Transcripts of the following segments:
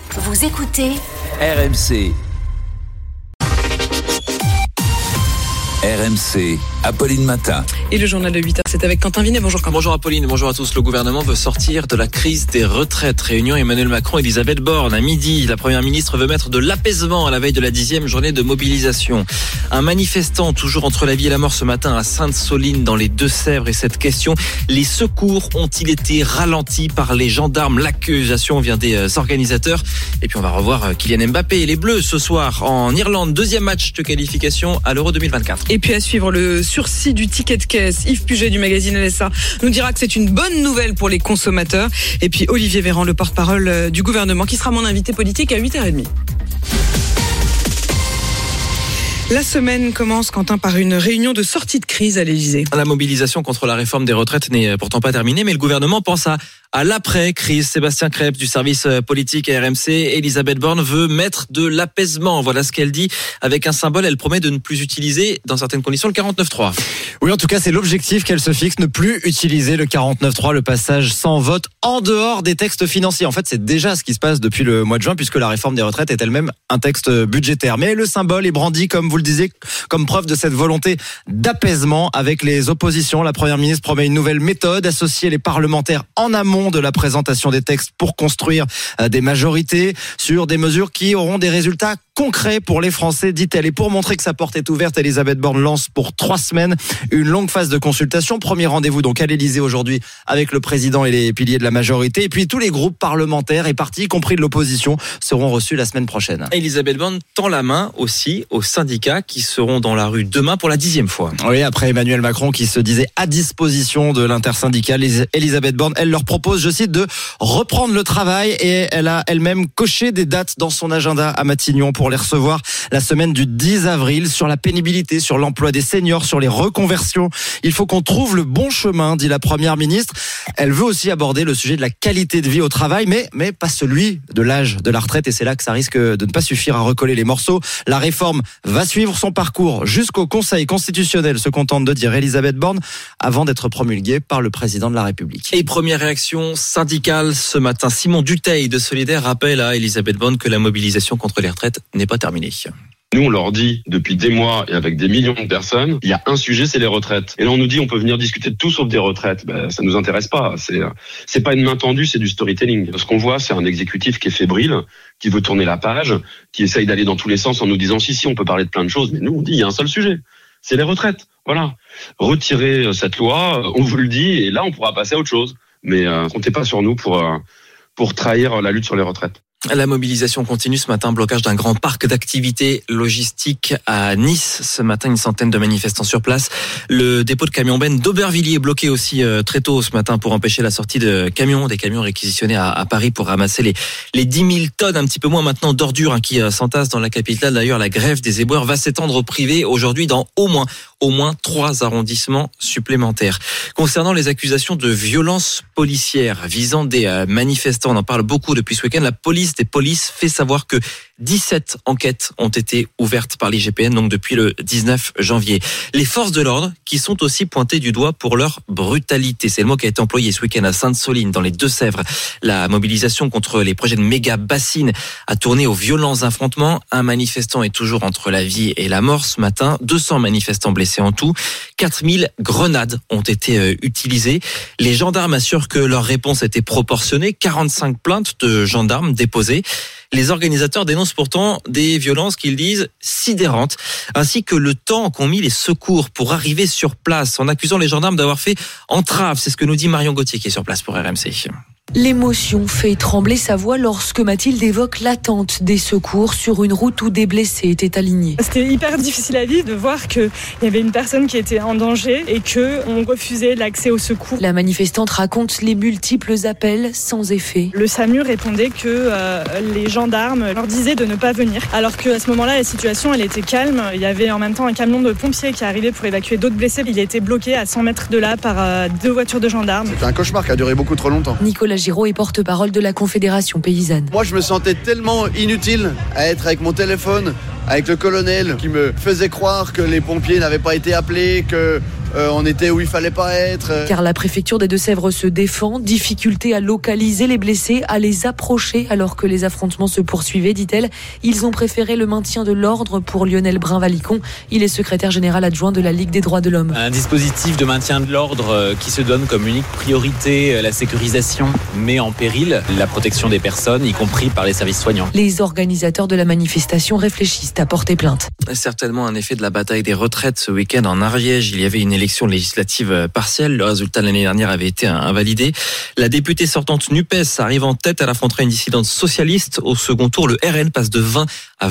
Vous écoutez RMC. RMC, Apolline Matin. Et le journal de 8h, c'est avec Quentin Vinet. Bonjour Quentin. Bonjour Apolline, bonjour à tous. Le gouvernement veut sortir de la crise des retraites. Réunion Emmanuel Macron et Elisabeth Borne. À midi, la première ministre veut mettre de l'apaisement à la veille de la 10e journée de mobilisation. Un manifestant toujours entre la vie et la mort ce matin à Sainte-Soline dans les Deux-Sèvres. Et cette question, les secours ont-ils été ralentis par les gendarmes? L'accusation vient des organisateurs. Et puis on va revoir Kylian Mbappé et les Bleus ce soir en Irlande. Deuxième match de qualification à l'Euro 2024. Et puis à suivre le sursis du ticket de caisse. Yves Puget du magazine LSA nous dira que c'est une bonne nouvelle pour les consommateurs. Et puis Olivier Véran, le porte-parole du gouvernement, qui sera mon invité politique à 8h30. La semaine commence, Quentin, par une réunion de sortie de crise à l'Élysée. La mobilisation contre la réforme des retraites n'est pourtant pas terminée, mais le gouvernement pense à l'après-crise. Sébastien Krebs du service politique à RMC, Elisabeth Borne veut mettre de l'apaisement. Voilà ce qu'elle dit. Avec un symbole, elle promet de ne plus utiliser, dans certaines conditions, le 49.3. Oui, en tout cas, c'est l'objectif qu'elle se fixe, ne plus utiliser le 49.3, le passage sans vote en dehors des textes financiers. En fait, c'est déjà ce qui se passe depuis le mois de juin, puisque la réforme des retraites est elle-même un texte budgétaire. Mais le symbole est brandi, comme vous le disiez, comme preuve de cette volonté d'apaisement avec les oppositions. La première ministre promet une nouvelle méthode, associer les parlementaires en amont de la présentation des textes pour construire des majorités sur des mesures qui auront des résultats concret pour les Français, dit-elle. Et pour montrer que sa porte est ouverte, Elisabeth Borne lance pour 3 semaines une longue phase de consultation. Premier rendez-vous donc à l'Élysée aujourd'hui avec le président et les piliers de la majorité. Et puis tous les groupes parlementaires et partis, y compris de l'opposition, seront reçus la semaine prochaine. Elisabeth Borne tend la main aussi aux syndicats qui seront dans la rue demain pour la 10e fois. Oui, après Emmanuel Macron qui se disait à disposition de l'intersyndicale, Elisabeth Borne, elle leur propose, je cite, de reprendre le travail, et elle a elle-même coché des dates dans son agenda à Matignon pour les recevoir la semaine du 10 avril sur la pénibilité, sur l'emploi des seniors, sur les reconversions. Il faut qu'on trouve le bon chemin, dit la première ministre. Elle veut aussi aborder le sujet de la qualité de vie au travail, mais pas celui de l'âge de la retraite, et c'est là que ça risque de ne pas suffire à recoller les morceaux. La réforme va suivre son parcours jusqu'au Conseil constitutionnel, se contente de dire Elisabeth Borne, avant d'être promulguée par le président de la République. Et première réaction syndicale ce matin. Simon Dutheil de Solidaire rappelle à Elisabeth Borne que la mobilisation contre les retraites n'est pas terminée. Nous, on leur dit depuis des mois et avec des millions de personnes, il y a un sujet, c'est les retraites. Et là, on nous dit on peut venir discuter de tout sauf des retraites. Ça nous intéresse pas. C'est pas une main tendue, c'est du storytelling. Ce qu'on voit, c'est un exécutif qui est fébrile, qui veut tourner la page, qui essaye d'aller dans tous les sens en nous disant si, on peut parler de plein de choses. Mais nous, on dit il y a un seul sujet, c'est les retraites. Voilà. Retirez cette loi, on vous le dit, et là, on pourra passer à autre chose. Mais comptez pas sur nous pour trahir la lutte sur les retraites. La mobilisation continue ce matin, blocage d'un grand parc d'activités logistiques à Nice. Ce matin, une centaine de manifestants sur place. Le dépôt de camions-bennes d'Aubervilliers est bloqué aussi très tôt ce matin pour empêcher la sortie de camions, des camions réquisitionnés à Paris pour ramasser les 10 000 tonnes, un petit peu moins maintenant, d'ordures qui s'entassent dans la capitale. D'ailleurs, la grève des éboueurs va s'étendre au privé aujourd'hui dans au moins 3 arrondissements supplémentaires. Concernant les accusations de violences policières visant des manifestants, on en parle beaucoup depuis ce week-end, la police des polices fait savoir que 17 enquêtes ont été ouvertes par l'IGPN, donc depuis le 19 janvier. Les forces de l'ordre qui sont aussi pointées du doigt pour leur brutalité. C'est le mot qui a été employé ce week-end à Sainte-Soline, dans les Deux-Sèvres. La mobilisation contre les projets de méga bassines a tourné aux violents affrontements. Un manifestant est toujours entre la vie et la mort ce matin. 200 manifestants blessés en tout. 4000 grenades ont été utilisées. Les gendarmes assurent que leur réponse était proportionnée. 45 plaintes de gendarmes déposées. Les organisateurs dénoncent pourtant des violences qu'ils disent sidérantes, ainsi que le temps qu'ont mis les secours pour arriver sur place, en accusant les gendarmes d'avoir fait entrave. C'est ce que nous dit Marion Gauthier qui est sur place pour RMC. L'émotion fait trembler sa voix lorsque Mathilde évoque l'attente des secours sur une route où des blessés étaient alignés. C'était hyper difficile à vivre de voir qu'il y avait une personne qui était en danger et qu'on refusait l'accès aux secours. La manifestante raconte les multiples appels sans effet. Le SAMU répondait que les gendarmes leur disaient de ne pas venir, alors qu'à ce moment-là, la situation elle était calme. Il y avait en même temps un camion de pompiers qui arrivait pour évacuer d'autres blessés. Il a été bloqué à 100 mètres de là par 2 voitures de gendarmes. C'est un cauchemar qui a duré beaucoup trop longtemps. Nicolas Giraud est porte-parole de la Confédération paysanne. Moi, je me sentais tellement inutile à être avec mon téléphone, avec le colonel qui me faisait croire que les pompiers n'avaient pas été appelés, que on était où il fallait pas être. Car la préfecture des Deux-Sèvres se défend, difficulté à localiser les blessés, à les approcher alors que les affrontements se poursuivaient, dit-elle. Ils ont préféré le maintien de l'ordre pour Lionel Brun-Valicon. Il est secrétaire général adjoint de la Ligue des droits de l'homme. Un dispositif de maintien de l'ordre qui se donne comme unique priorité la sécurisation, met en péril la protection des personnes, y compris par les services soignants. Les organisateurs de la manifestation réfléchissent à porter plainte. Certainement un effet de la bataille des retraites ce week-end en Ariège. Il y avait une élection législative partielle. Le résultat de l'année dernière avait été invalidé. La députée sortante NUPES arrive en tête. Elle affrontera une dissidente socialiste. Au second tour, le RN passe de 20 à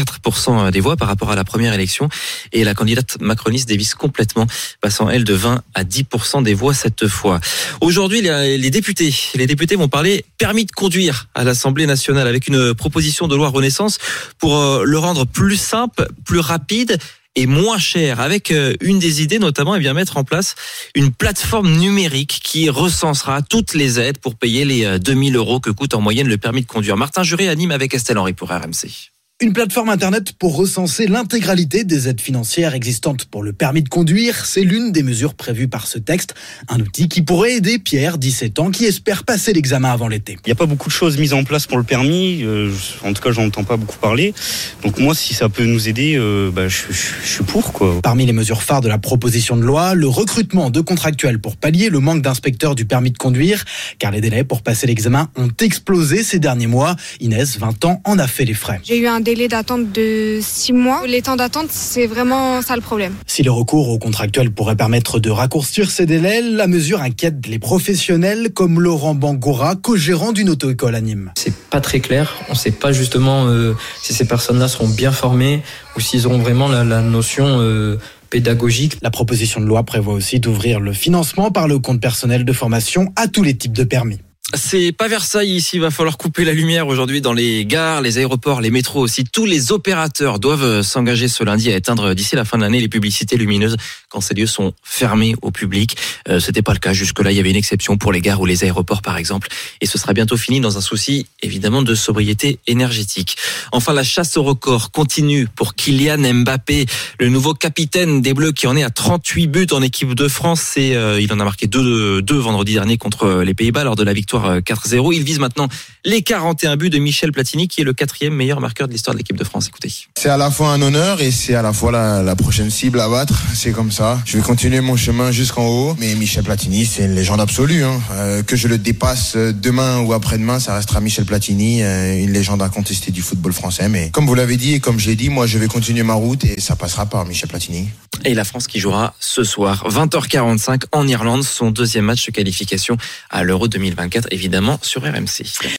24% des voix par rapport à la première élection. Et la candidate macroniste dévisse complètement, passant elle de 20 à 10% des voix cette fois. Aujourd'hui, les députés vont parler permis de conduire à l'Assemblée nationale avec une proposition de loi Renaissance pour le rendre plus simple, plus rapide et moins cher, avec une des idées notamment mettre en place une plateforme numérique qui recensera toutes les aides pour payer les 2000 € que coûte en moyenne le permis de conduire. Martin Juré anime avec Estelle Henry pour RMC. Une plateforme internet pour recenser l'intégralité des aides financières existantes pour le permis de conduire, c'est l'une des mesures prévues par ce texte. Un outil qui pourrait aider Pierre, 17 ans, qui espère passer l'examen avant l'été. Il n'y a pas beaucoup de choses mises en place pour le permis, en tout cas j'en entends pas beaucoup parler. Donc moi si ça peut nous aider, je suis pour quoi. Parmi les mesures phares de la proposition de loi, le recrutement de contractuels pour pallier le manque d'inspecteurs du permis de conduire, car les délais pour passer l'examen ont explosé ces derniers mois. Inès, 20 ans, en a fait les frais. J'ai eu un délai d'attente de 6 mois. Les temps d'attente, c'est vraiment ça le problème. Si le recours aux contractuels pourrait permettre de raccourcir ces délais, la mesure inquiète les professionnels comme Laurent Bangora, co-gérant d'une auto-école à Nîmes. C'est pas très clair. On sait pas justement si ces personnes-là seront bien formées ou s'ils auront vraiment la notion pédagogique. La proposition de loi prévoit aussi d'ouvrir le financement par le compte personnel de formation à tous les types de permis. C'est pas Versailles ici, il va falloir couper la lumière aujourd'hui dans les gares, les aéroports, les métros aussi. Tous les opérateurs doivent s'engager ce lundi à éteindre d'ici la fin de l'année les publicités lumineuses quand ces lieux sont fermés au public. C'était pas le cas jusque-là, il y avait une exception pour les gares ou les aéroports par exemple. Et ce sera bientôt fini dans un souci évidemment de sobriété énergétique. Enfin, la chasse au record continue pour Kylian Mbappé, le nouveau capitaine des Bleus qui en est à 38 buts en équipe de France. Et il en a marqué deux vendredi dernier contre les Pays-Bas lors de la victoire 4-0. Il vise maintenant les 41 buts de Michel Platini, qui est le 4e meilleur marqueur de l'histoire de l'équipe de France. Écoutez. C'est à la fois un honneur et c'est à la fois la prochaine cible à battre. C'est comme ça. Je vais continuer mon chemin jusqu'en haut. Mais Michel Platini, c'est une légende absolue. Que je le dépasse demain ou après-demain, ça restera Michel Platini, une légende incontestée du football français. Mais comme vous l'avez dit et comme j'ai dit, moi je vais continuer ma route et ça passera par Michel Platini. Et la France qui jouera ce soir, 20h45 en Irlande, son deuxième match de qualification à l'Euro 2024, évidemment sur RMC.